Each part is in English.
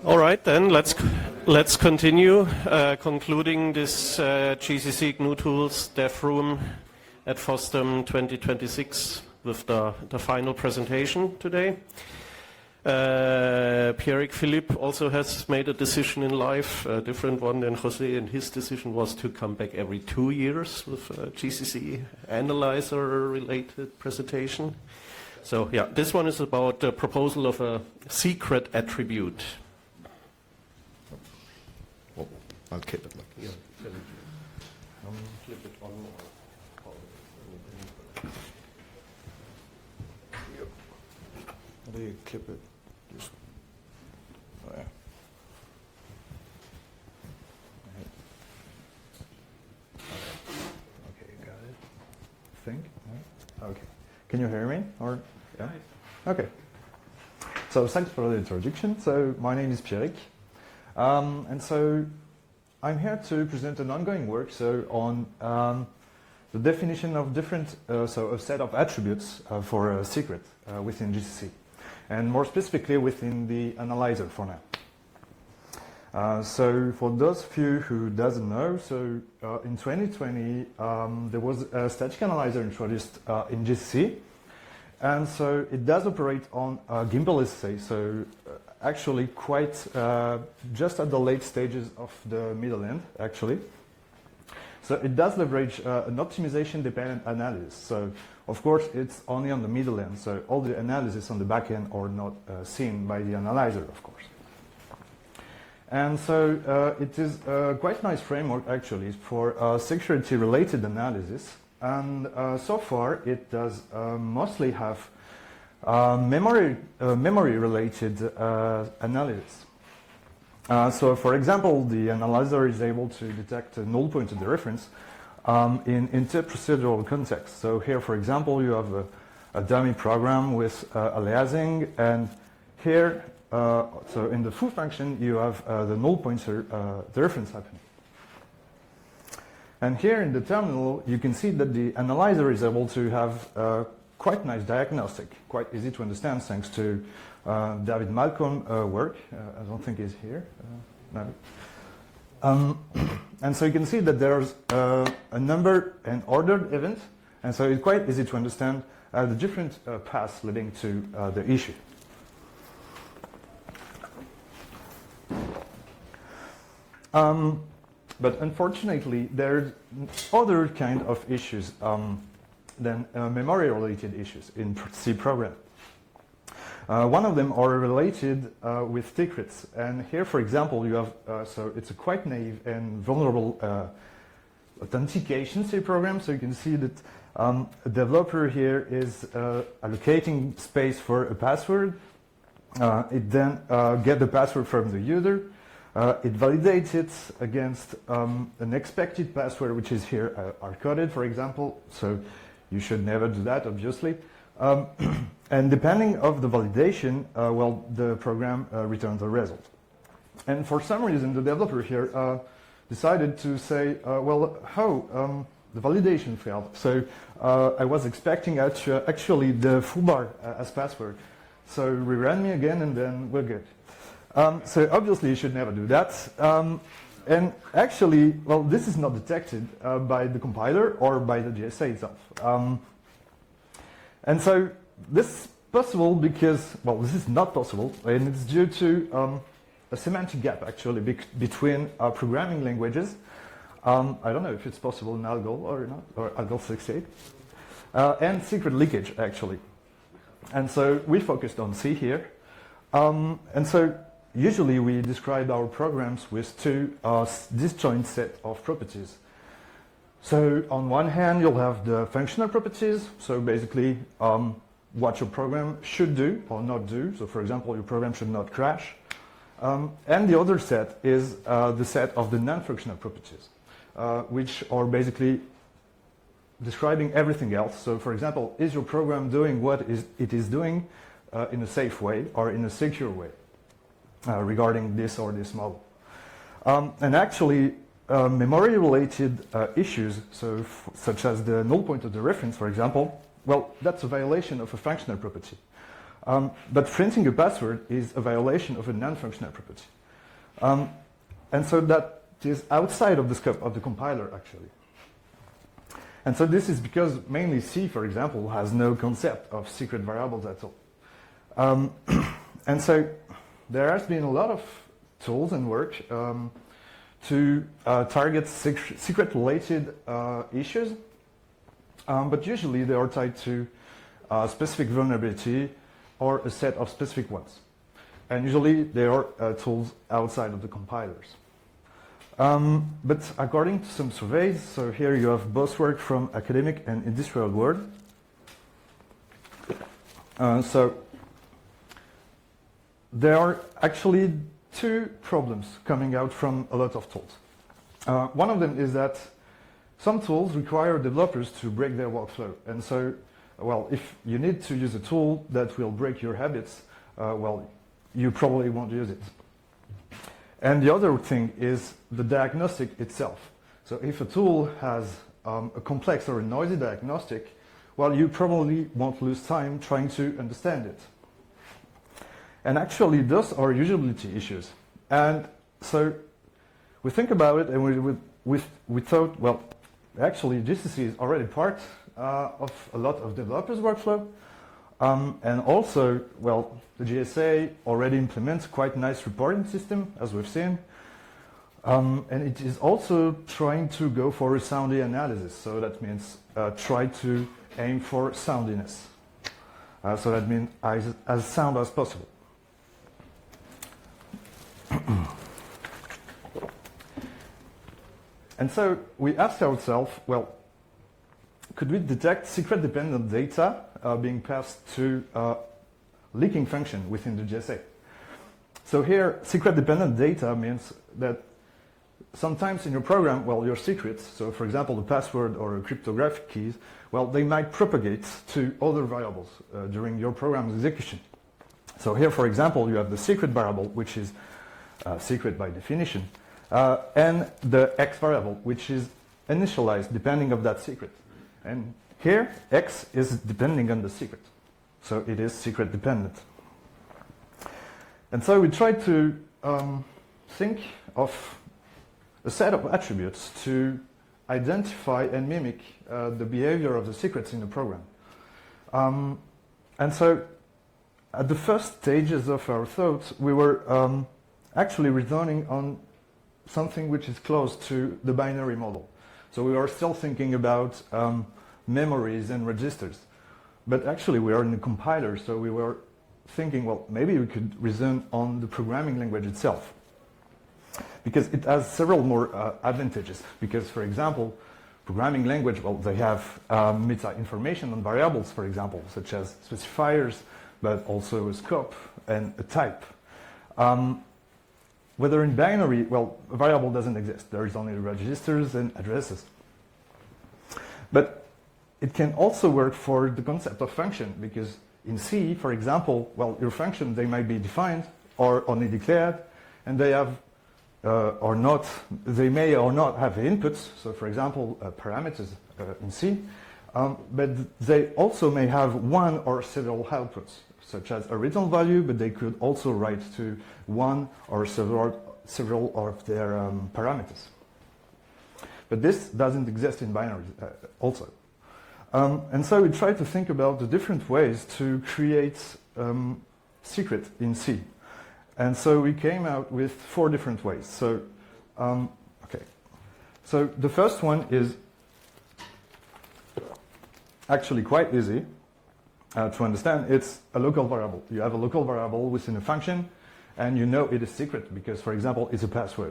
All right, then let's continue concluding this GCC GNU Tools Dev Room at FOSDEM 2026 with the final presentation today. Pierrick Philippe also has made a decision in life, a different one than Jose, and his decision was to come back every 2 years with a GCC analyzer-related presentation. So yeah, this one is about the proposal of a secret attribute. Well, I'll keep it like this. Flip it on or How do you clip it? Just, oh yeah. Okay, got it. Think? No? Okay. Can you hear me? Or yeah? Okay. So thanks for the introduction. So my name is Pierrick. And so I'm here to present an ongoing work on the definition of different, so a set of attributes for a secret within GCC, and more specifically within the analyzer for now. So for those of you who doesn't know, so in 2020 there was a static analyzer introduced in GCC, and so it does operate on Gimbal SSA, so actually quite just at the late stages of the middle end, actually. So it does leverage an optimization-dependent analysis. So of course it's only on the middle end, so all the analysis on the back end are not seen by the analyzer, of course. And so it is a quite nice framework actually for security-related analysis. And so far it does mostly have memory-related analysis. So for example, the analyzer is able to detect a null point of the reference in interprocedural context. So here, for example, you have a dummy program with aliasing, and here, so in the foo function, you have the null pointer, the reference happening. And here in the terminal, you can see that the analyzer is able to have quite nice diagnostic, quite easy to understand thanks to David Malcolm work. I don't think he's here. No. And so you can see that there's a number and ordered event, and so it's quite easy to understand the different paths leading to the issue. But unfortunately, there's other kind of issues than memory-related issues in C program. One of them are related with secrets, and here, for example, you have so it's a quite naive and vulnerable authentication C program. So you can see that a developer here is allocating space for a password. It then gets the password from the user. It validates it against an expected password, which is here hard-coded, for example. So you should never do that, obviously. And depending of the validation, well, the program returns a result. And for some reason, the developer here decided to say, well, how the validation failed. So I was expecting actually the full bar as password. So rerun me again, and then we're good. So obviously, you should never do that. And actually, well, this is not detected by the compiler or by the GSA itself. And so this is possible because, well, this is not possible, and it's due to a semantic gap, actually, between programming languages. I don't know if it's possible in Algol or not, or Algol 68, and secret leakage, actually. And so we focused on C here. And so usually we describe our programs with two disjoint set of properties. So on one hand, you'll have the functional properties. So basically, what your program should do or not do. So for example, your program should not crash. And the other set is the set of the non-functional properties, which are basically describing everything else. So for example, is your program doing what it is doing in a safe way or in a secure way regarding this or this model? And actually, memory-related issues, so such as the null point of the reference, for example, well, that's a violation of a functional property. But printing a password is a violation of a non-functional property. And so that is outside of the scope of the compiler, actually. And so this is because mainly C, for example, has no concept of secret variables at all. And so there has been a lot of tools and work to target secret-related issues, but usually they are tied to a specific vulnerability or a set of specific ones. And usually they are tools outside of the compilers. But according to some surveys, so here you have both work from academic and industrial world. So there are actually two problems coming out from a lot of tools. One of them is that some tools require developers to break their workflow. And so, well, if you need to use a tool that will break your habits, well, you probably won't use it. And the other thing is the diagnostic itself. So if a tool has a complex or a noisy diagnostic, well, you probably won't lose time trying to understand it. And actually, those are usability issues. And so we think about it, and we thought, well, actually, GCC is already part of a lot of developers' workflow. And also, well, the GSA already implements quite a nice reporting system, as we've seen. And it is also trying to go for a soundy analysis. So that means try to aim for soundiness. So that means as sound as possible. And so we asked ourselves, well, could we detect secret-dependent data being passed to leaking function within the GSA? So here, secret-dependent data means that sometimes in your program, well, your secrets, so for example, the password or cryptographic keys, well, they might propagate to other variables during your program's execution. So here, for example, you have the secret variable, which is secret by definition, and the X variable, which is initialized depending on that secret. And here, X is depending on the secret. So it is secret dependent. And so we tried to think of a set of attributes to identify and mimic the behavior of the secrets in the program. And so at the first stages of our thoughts, we were actually returning on something which is close to the binary model. So we are still thinking about memories and registers. But actually we are in a compiler, so we were thinking, well, maybe we could reason on the programming language itself. Because it has several more advantages. Because, for example, programming language, well, they have meta-information on variables, for example, such as specifiers, but also a scope and a type. Whether in binary, well, a variable doesn't exist. There is only registers and addresses. But it can also work for the concept of function, because in C, for example, well, your function, they might be defined or only declared, and they have or not, they may or not have inputs. So, for example, parameters in C, but they also may have one or several outputs, such as a return value, but they could also write to one or several of their parameters. But this doesn't exist in binaries also. And so we tried to think about the different ways to create secret in C. And so we came out with 4 different ways. So, okay. So the first one is actually quite easy to understand. It's a local variable. You have a local variable within a function, and you know it is secret because, for example, it's a password.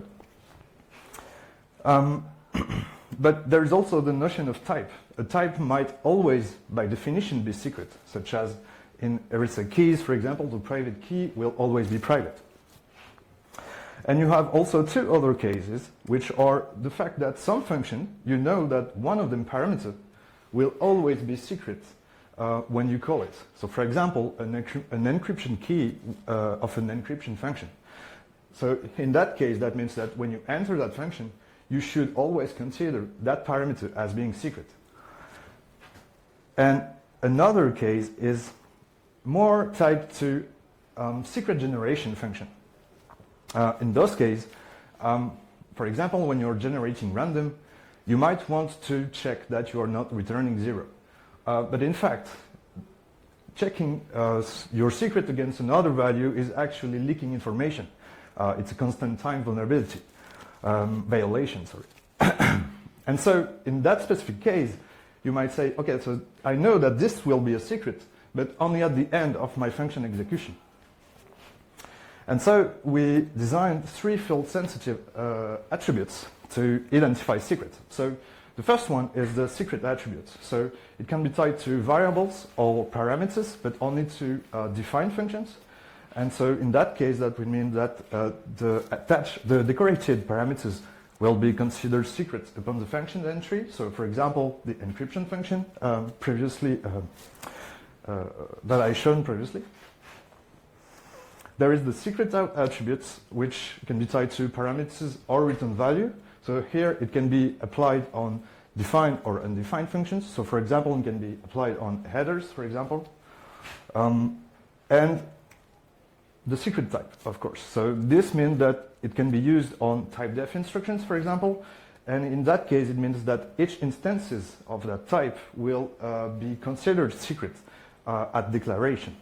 But there is also the notion of type. A type might always, by definition, be secret, such as in ERISA keys, for example, the private key will always be private. And you have also 2 other cases, which are the fact that some function, you know that one of them parameter will always be secret when you call it. So, for example, an encryption key of an encryption function. So in that case, that means that when you enter that function, you should always consider that parameter as being secret. And another case is more tied to secret generation function. In those cases, for example, when you're generating random, you might want to check that you are not returning 0. But in fact, checking your secret against another value is actually leaking information. It's a constant time vulnerability, violation, sorry. And so in that specific case, you might say, okay, so I know that this will be a secret, but only at the end of my function execution. And so we designed 3 field-sensitive attributes to identify secrets. So the first one is the secret attribute. So it can be tied to variables or parameters, but only to defined functions. And so in that case, that would mean that the decorated parameters will be considered secret upon the function entry. So for example, the encryption function that I shown previously. There is the secret attributes, which can be tied to parameters or return value. So here it can be applied on defined or undefined functions. So for example, it can be applied on headers, for example. And the secret type, of course. So this means that it can be used on type-def instructions, for example. And in that case, it means that each instances of that type will be considered secret at declaration.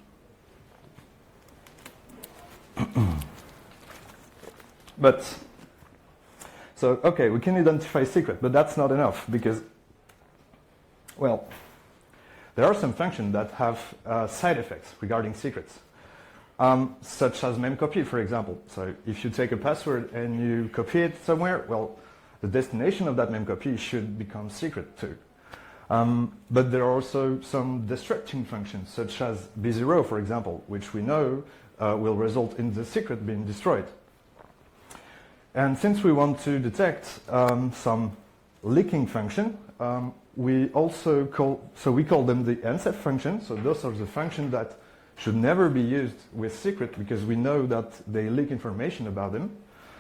But, so, okay, we can identify secret, but that's not enough because, well, there are some functions that have side effects regarding secrets, such as memcopy, for example. So if you take a password and you copy it somewhere, well, the destination of that memcopy should become secret too. But there are also some destructing functions, such as B0, for example, which we know will result in the secret being destroyed. And since we want to detect some leaking function, we also call them the NCEF function. So those are the functions that should never be used with secret because we know that they leak information about them.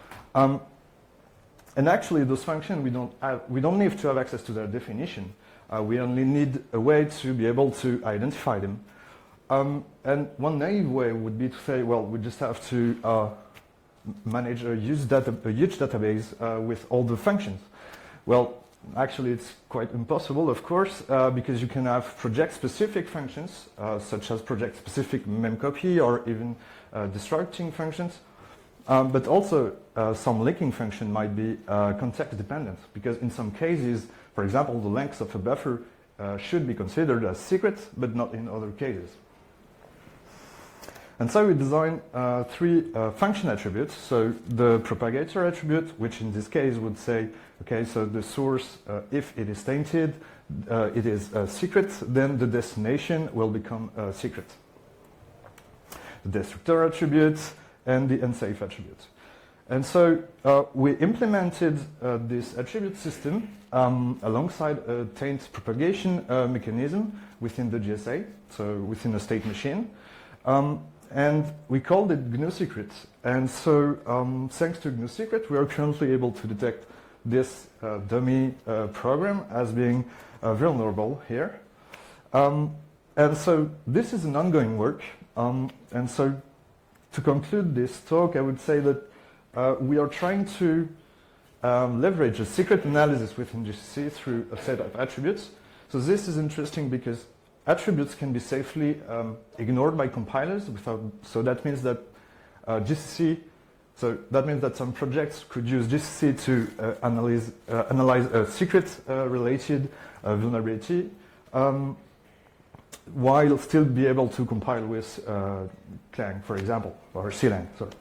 And actually, those functions we don't need to have access to their definition. We only need a way to be able to identify them. And one naive way would be to say, well, we just have to manage a huge database with all the functions. Well, actually, it's quite impossible, of course, because you can have project-specific functions, such as project-specific memcopy or even destructing functions. But also, some leaking function might be context-dependent, because in some cases, for example, the length of a buffer should be considered as secret, but not in other cases. And so we designed 3 function attributes. So the propagator attribute, which in this case would say, okay, so the source, if it is tainted, it is secret, then the destination will become secret. The destructor attribute and the unsafe attribute. And so we implemented this attribute system alongside a taint propagation mechanism within the GSA, so within a state machine. And we called it GNU Secret. And so thanks to GNU Secret, we are currently able to detect this dummy program as being vulnerable here. And so this is an ongoing work. And so to conclude this talk, I would say that we are trying to leverage a secret analysis within GCC through a set of attributes. So this is interesting because attributes can be safely ignored by compilers so that means that GCC, so that means that some projects could use GCC to analyze a secret related vulnerability while still be able to compile with Clang, for example, or CLang, sorry.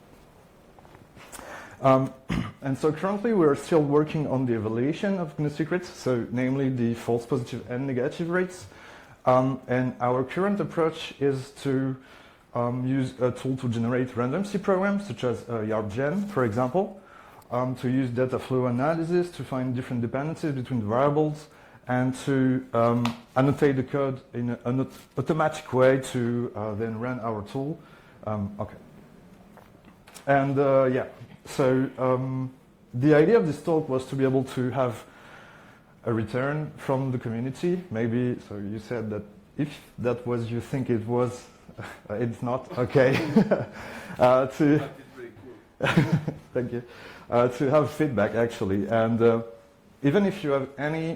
And so currently we're still working on the evaluation of GNU secrets, so namely the false positive and negative rates. And our current approach is to use a tool to generate random C programs, such as YARPGen, for example, to use data flow analysis to find different dependencies between the variables, and to annotate the code in an automatic way to then run our tool. Okay. And yeah, so the idea of this talk was to be able to have a return from the community, maybe. So you said that if that was you think it was it's not okay. To thank you. To have feedback actually, and even if you have any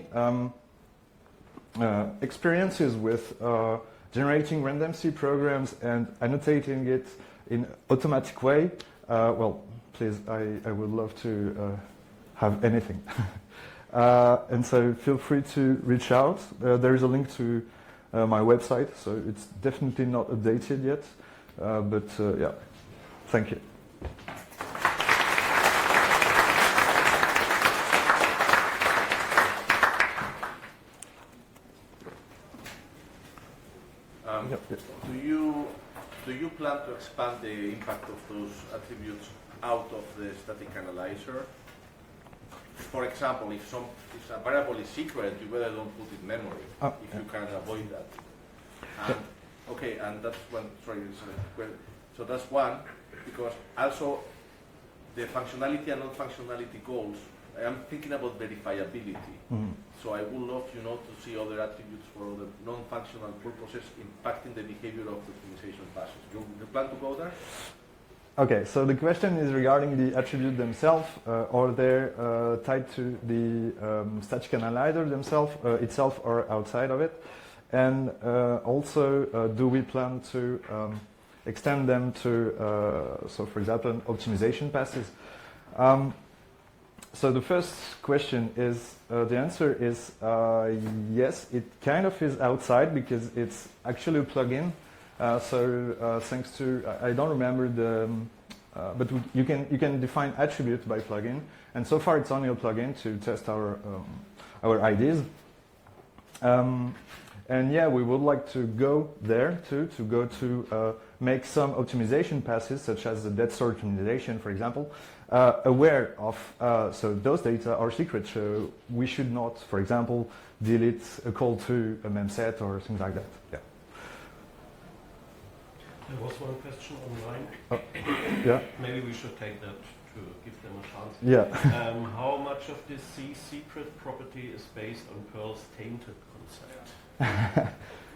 experiences with generating random C programs and annotating it in automatic way, well, please, I would love to have anything. And so feel free to reach out. There is a link to my website, so it's definitely not updated yet, but yeah, thank you. Do you plan to expand the impact of those attributes out of the static analyzer? For example, if a variable is secret, you better don't put it in memory if you can avoid that. And, okay, and that's one. Sorry, so that's one, because also the functionality and non-functionality goals. I am thinking about verifiability. Mm-hmm. So I would love, to see other attributes for other non-functional purposes impacting the behavior of the optimization passes. You plan to go there? Okay, so the question is regarding the attribute themselves, or they're tied to the static analyzer itself or outside of it, and also do we plan to extend them to, so for example, optimization passes. So the first question is, the answer is yes, it kind of is outside because it's actually a plugin. So thanks to, I don't remember the, but you can define attribute by plugin, and so far it's only a plugin to test our ideas. And yeah, we would like to go there too, to go to make some optimization passes, such as the dead store optimization, for example, aware of, so those data are secret, so we should not, for example, delete a call to a memset or things like that. Yeah. There was one question online. Oh, yeah. Maybe we should take that to give them a chance. Yeah. How much of this C secret property is based on Perl's tainted concept?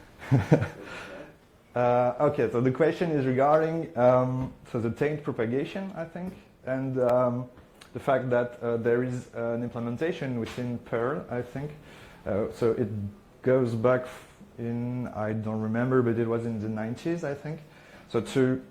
Okay, so the question is regarding so the taint propagation, I think, and the fact that there is an implementation within Perl, I think. So it goes back in, I don't remember, but it was in the 90s, I think. So to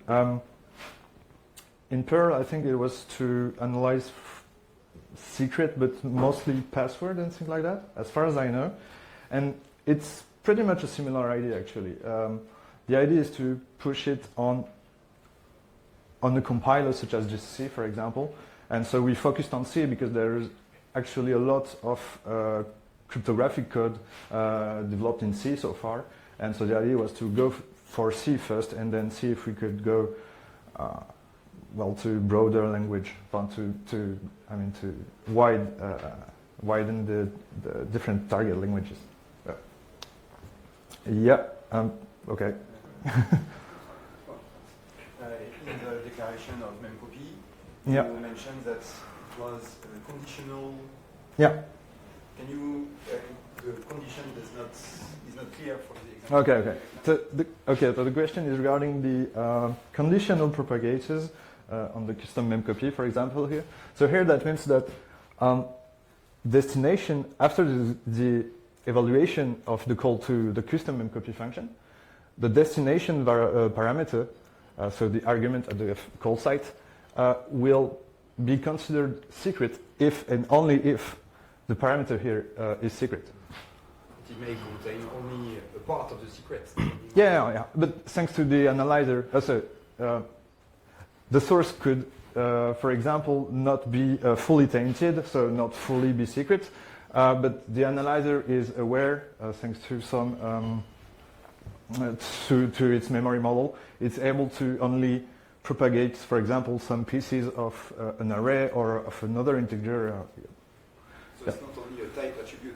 in Perl, I think it was to analyze secret, but mostly password and things like that, as far as I know. And it's pretty much a similar idea, actually. The idea is to push it on a compiler such as GCC, for example. And so we focused on C because there is actually a lot of cryptographic code developed in C so far. And so the idea was to go for C first and then see if we could go well, to broader language, to widen the different target languages. Yeah. Okay. In the declaration of memcopy, Yeah. you mentioned that it was conditional. Yeah. Can you? The condition is not clear for the example. Okay. So the question is regarding the conditional propagators on the custom memcopy, for example, here. So here that means that destination after the evaluation of the call to the custom memcopy function, the destination parameter, so the argument at the call site, will be considered secret if and only if the parameter here is secret. It may contain only a part of the secret. Yeah. But thanks to the analyzer, the source could, for example, not be fully tainted, so not fully be secret. But the analyzer is aware, thanks to some to its memory model, it's able to only propagate, for example, some pieces of an array or of another integer. So it's not only a type attribute.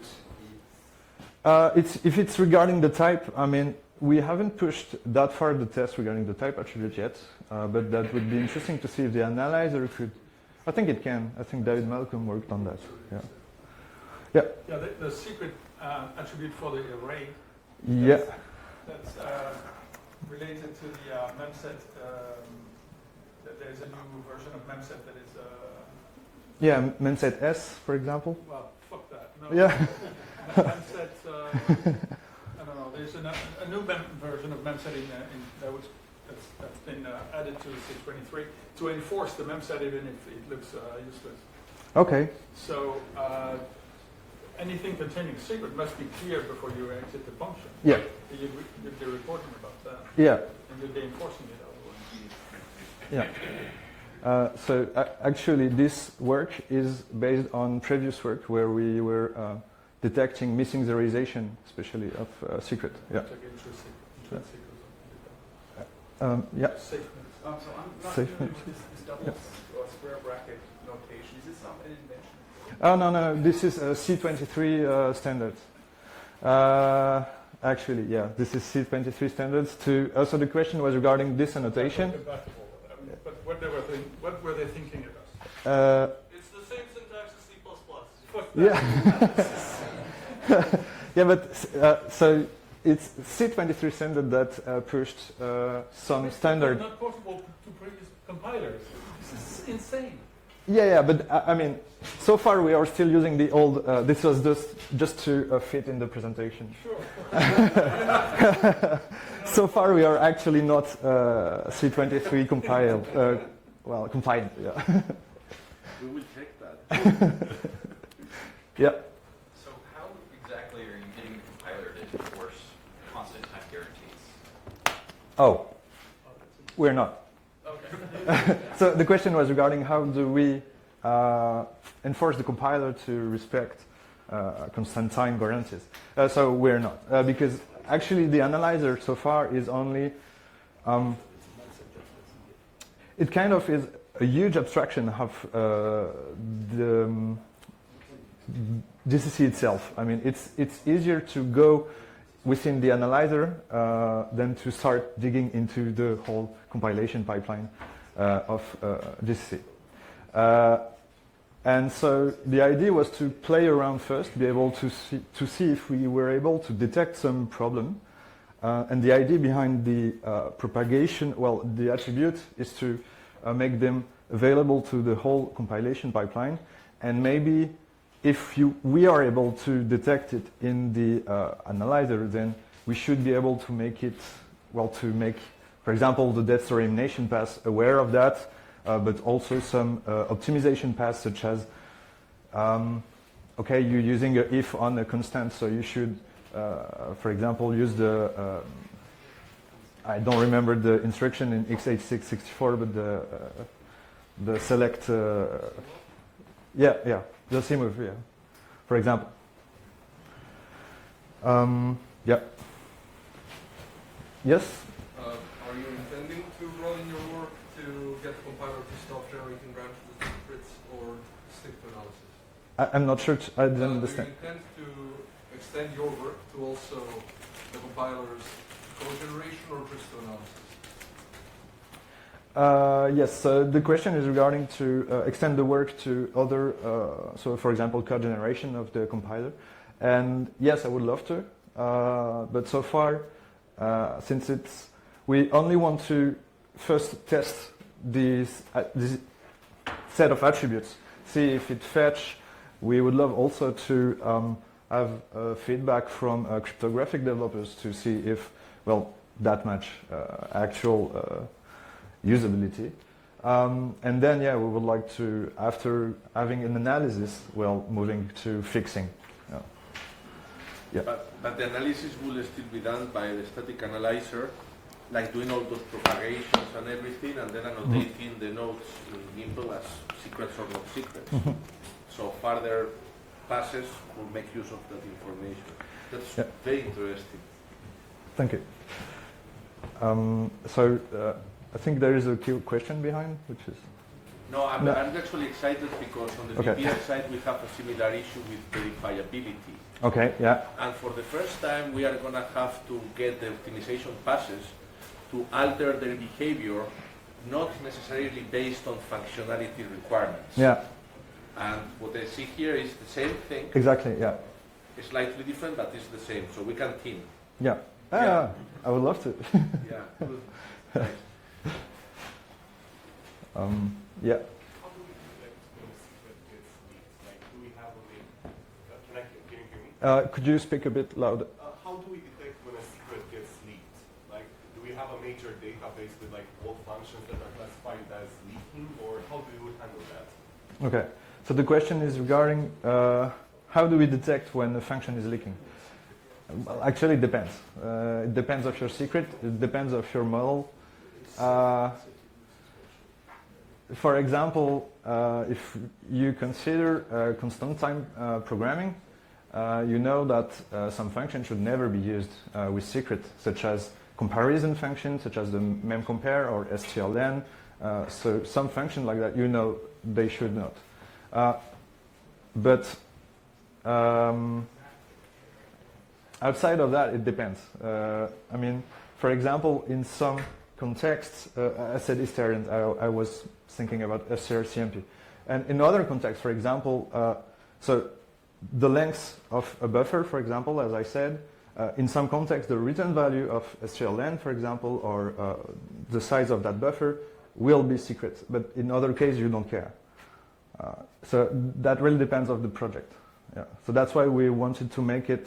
If it's regarding the type, I mean, we haven't pushed that far the test regarding the type attribute yet, but that would be interesting to see if the analyzer could. I think it can. I think David Malcolm worked on that. Yeah. Yeah, the secret attribute for the array. Yeah. That's related to the memset. There's a new version of memset that is. Yeah, memset S, for example. Well, fuck that. No. Yeah. Memset. I don't know. There's a new version of memset that's been added to 623 to enforce the memset even if it looks useless. Okay. So anything containing secret must be clear before you exit the function. Yeah. You'd be reporting about that. Yeah. And you'd be enforcing it otherwise. Yeah. So actually, this work is based on previous work where we were detecting missing serialization, especially of secret. Yeah. Like intrinsic Yeah. safe. So I'm not Safe familiar mix. with this double or square bracket notation. Is this something I didn't mention? Oh, no. This is a C23 standard. Actually, yeah, this is C23 standards. So the question was regarding this annotation. Compatible. But what were they thinking about? It's the same syntax as C++. Fuck that. Yeah. Yeah, but so it's C23 standard that pushed some standard. It's not possible to previous compilers. This is insane. Yeah, but I mean, so far we are still using the old. This was just to fit in the presentation. Sure. So far we are actually not C23 compiled. Compliant. Yeah. We will check that. Yeah. So how exactly are you getting the compiler to enforce constant time guarantees? Oh, we're not. Okay. So the question was regarding how do we enforce the compiler to respect constant time guarantees. So we're not, because actually the analyzer so far is only, it kind of is a huge abstraction of the GCC itself. I mean, it's easier to go within the analyzer than to start digging into the whole compilation pipeline of GCC. And so the idea was to play around first, be able to see if we were able to detect some problem. And the idea behind the propagation, the attribute is to make them available to the whole compilation pipeline. And maybe if we are able to detect it in the analyzer, then we should be able to make it, to make, for example, the depth elimination pass aware of that, but also some optimization paths such as, you're using an if on a constant, so you should, for example, use the, I don't remember the instruction in x86-64, but the select, the CMove, for example. Yes? Are you intending to run in your work to get the compiler to stop generating branches of secrets or stick to analysis? I'm not sure, I didn't understand. Do you intend to extend your work to also the compiler's code generation or just to analysis? Yes, the question is regarding to extend the work to other, so for example, code generation of the compiler. And yes, I would love to, but so far, since we only want to first test this set of attributes, see if it fetch. We would love also to have feedback from cryptographic developers to see if, that much actual usability. And then, we would like to, after having an analysis, moving to fixing. But the analysis will still be done by the static analyzer, like doing all those propagations and everything, and then annotating the nodes in Gimple as secrets or not secrets. So further passes will make use of that information. That's very interesting. Thank you. I think there is a question behind, which is... No, I'm actually excited because on the VPS side we have a similar issue with verifiability. Okay, yeah. And for the first time we are going to have to get the optimization passes to alter their behavior, not necessarily based on functionality requirements. Yeah. And what I see here is the same thing. Exactly, yeah. It's slightly different, but it's the same. So we can team. Yeah. Ah, I would love to. Yeah, good. Nice. Yeah. How do we detect when a secret gets leaked? Like, do we have a way? Can you hear me? Could you speak a bit louder? How do we detect when a secret gets leaked? Like, do we have a major database with like all functions that are classified as leaking, or how do we handle that? Okay. So the question is regarding how do we detect when a function is leaking? Well, actually, it depends. It depends of your secret. It depends of your model. For example, if you consider constant time programming, you know that some function should never be used with secret, such as comparison functions, such as the memcompare or strlen. So some function like that, you know they should not. But outside of that, it depends. I mean, for example, in some contexts, I said historians, I was thinking about strcmp. And in other contexts, for example, so the length of a buffer, for example, as I said, in some contexts, the return value of strlen, for example, or the size of that buffer will be secret. But in other cases, you don't care. So that really depends on the project. Yeah. So that's why we wanted to make it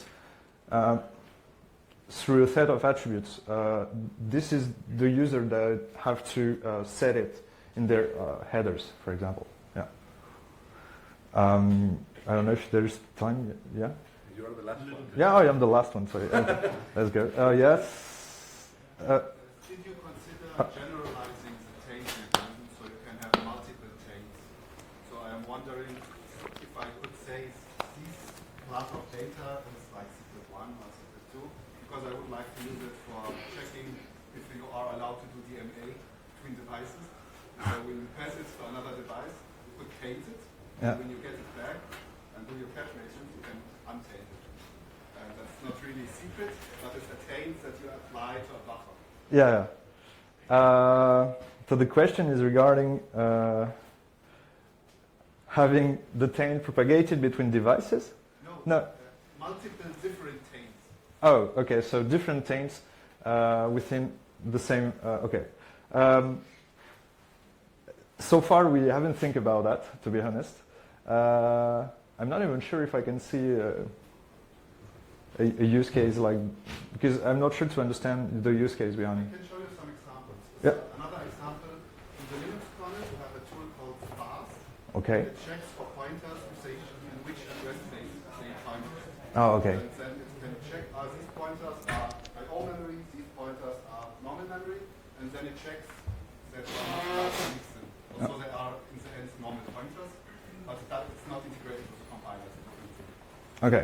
through a set of attributes. This is the user that have to set it in their headers, for example. Yeah. I don't know if there's time. Yeah. You are the last one. Yeah, I am the last one. Sorry. Okay. Let's go. Yes. Did you consider generalizing the taint mechanism so you can have multiple taints? So I am wondering if I could say this class of data is like secret 1 or secret 2, because I would like to use it for checking if you are allowed to do DMA between devices. So when you pass it to another device, you could taint it. Yeah. And when you get it back and do your cache management, you can untaint it. And that's not really secret, but it's a taint that you apply to a buffer. Yeah. So the question is regarding having the taint propagated between devices? No. Multiple different taints. Oh, okay. So different taints within the same. Okay. So far, we haven't think about that, to be honest. I'm not even sure if I can see a use case like, because I'm not sure to understand the use case behind I it. can show you some examples. Yeah. So another example, in the Linux kernel, you have a tool called sparse. Okay. It checks for pointers to say in which address space they find it. Oh, okay. And then it can check, these pointers are I/O memory, these pointers are normal memory, and then it checks that they are not mixed in. So they are, in the end, normal pointers, but that is not integrated with the compiler. Okay.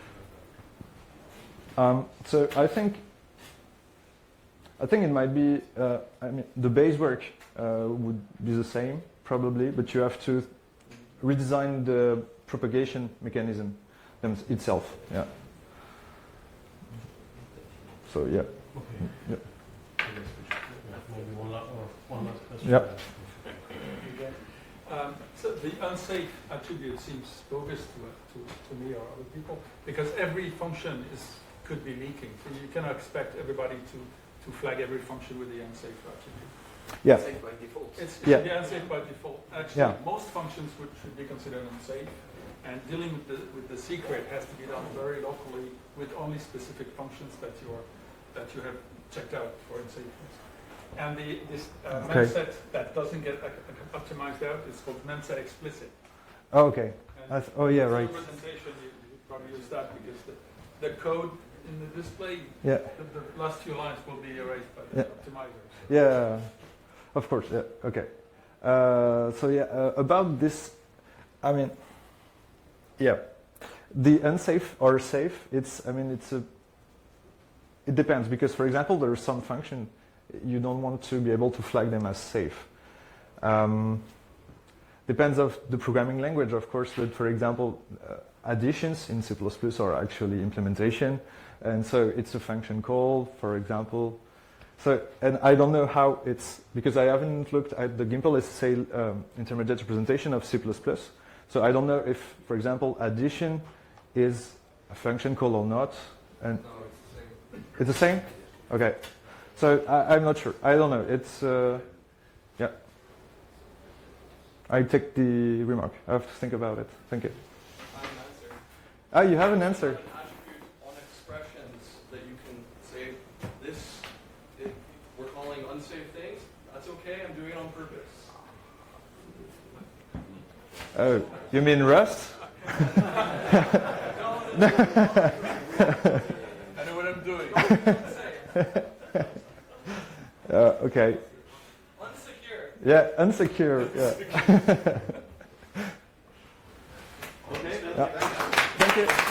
So I think it might be. I mean, the base work would be the same probably, but you have to redesign the propagation mechanism itself. Yeah. So yeah. Okay. Yeah. Maybe one last question. Yeah. So the unsafe attribute seems bogus to me or other people, because every function could be leaking. So you cannot expect everybody to flag every function with the unsafe attribute. Yeah. Safe by default. It Yeah. should be unsafe by default. Actually, Yeah. most functions should be considered unsafe, and dealing with the secret has to be done very locally with only specific functions that you have checked out for unsafeness. And this Okay. memset that doesn't get optimized out is called memset explicit. Oh, okay. And Oh yeah, in the right. presentation, you probably use that because the code in the display, Yeah. the last few lines will be erased by the Yeah. optimizer. Yeah. Of course. Yeah. Okay. So yeah, about this, I mean, yeah, the unsafe or safe. It depends, because for example, there are some function you don't want to be able to flag them as safe. Depends of the programming language, of course. But for example, additions in C++ are actually implementation, and so it's a function call, for example. So, and I don't know how it's, because I haven't looked at the Gimple SSA intermediate representation of C++. So I don't know if, for example, addition is a function call or not. And No, it's the same. It's the same? Okay. So I'm not sure. I don't know. It's, yeah. I take the remark. I have to think about it. Thank you. I have an answer. Ah, you have an An answer. attribute on expressions that you can say, this, we're calling unsafe things. That's okay, I'm doing it on purpose. Oh, you mean Rust? I know what I'm doing. Okay. Unsecure. Yeah, unsecure. Yeah. Okay. Thank you.